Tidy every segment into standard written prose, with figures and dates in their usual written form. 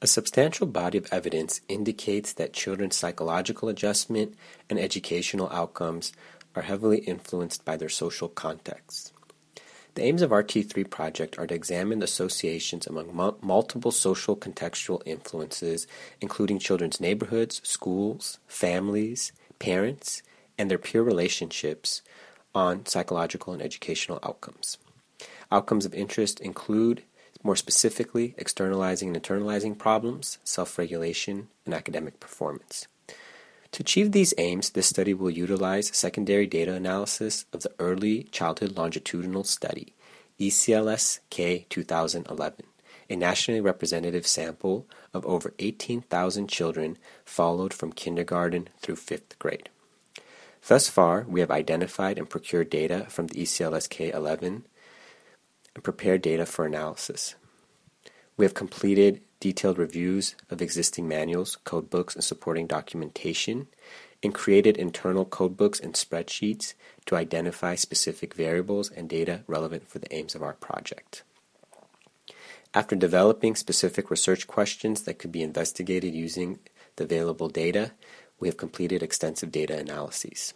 A substantial body of evidence indicates that children's psychological adjustment and educational outcomes are heavily influenced by their social context. The aims of our T3 project are to examine the associations among multiple social contextual influences, including children's neighborhoods, schools, families, parents, and their peer relationships on psychological and educational outcomes. Outcomes of interest include, more specifically, externalizing and internalizing problems, self-regulation, and academic performance. To achieve these aims, this study will utilize secondary data analysis of the Early Childhood Longitudinal Study, ECLS-K 2011, a nationally representative sample of over 18,000 children followed from kindergarten through 5th grade. Thus far, we have identified and procured data from the ECLS-K 11 and prepared data for analysis. We have completed detailed reviews of existing manuals, codebooks, and supporting documentation, and created internal codebooks and spreadsheets to identify specific variables and data relevant for the aims of our project. After developing specific research questions that could be investigated using the available data, we have completed extensive data analyses.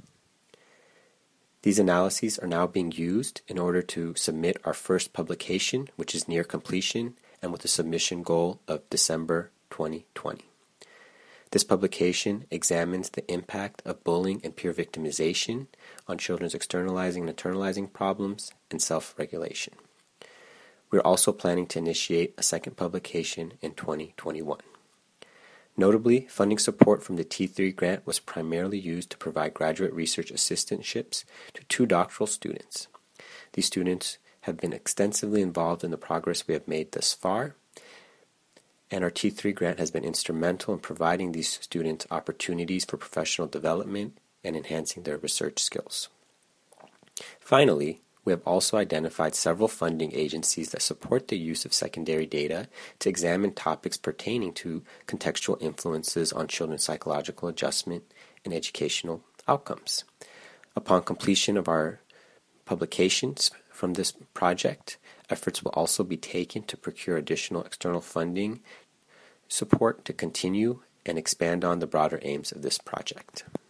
These analyses are now being used in order to submit our first publication, which is near completion, and with a submission goal of December 2020. This publication examines the impact of bullying and peer victimization on children's externalizing and internalizing problems and self-regulation. We are also planning to initiate a second publication in 2021. Notably, funding support from the T3 grant was primarily used to provide graduate research assistantships to 2 doctoral students. These students have been extensively involved in the progress we have made thus far, and our T3 grant has been instrumental in providing these students opportunities for professional development and enhancing their research skills. Finally, we have also identified several funding agencies that support the use of secondary data to examine topics pertaining to contextual influences on children's psychological adjustment and educational outcomes. Upon completion of our publications from this project, efforts will also be taken to procure additional external funding support to continue and expand on the broader aims of this project.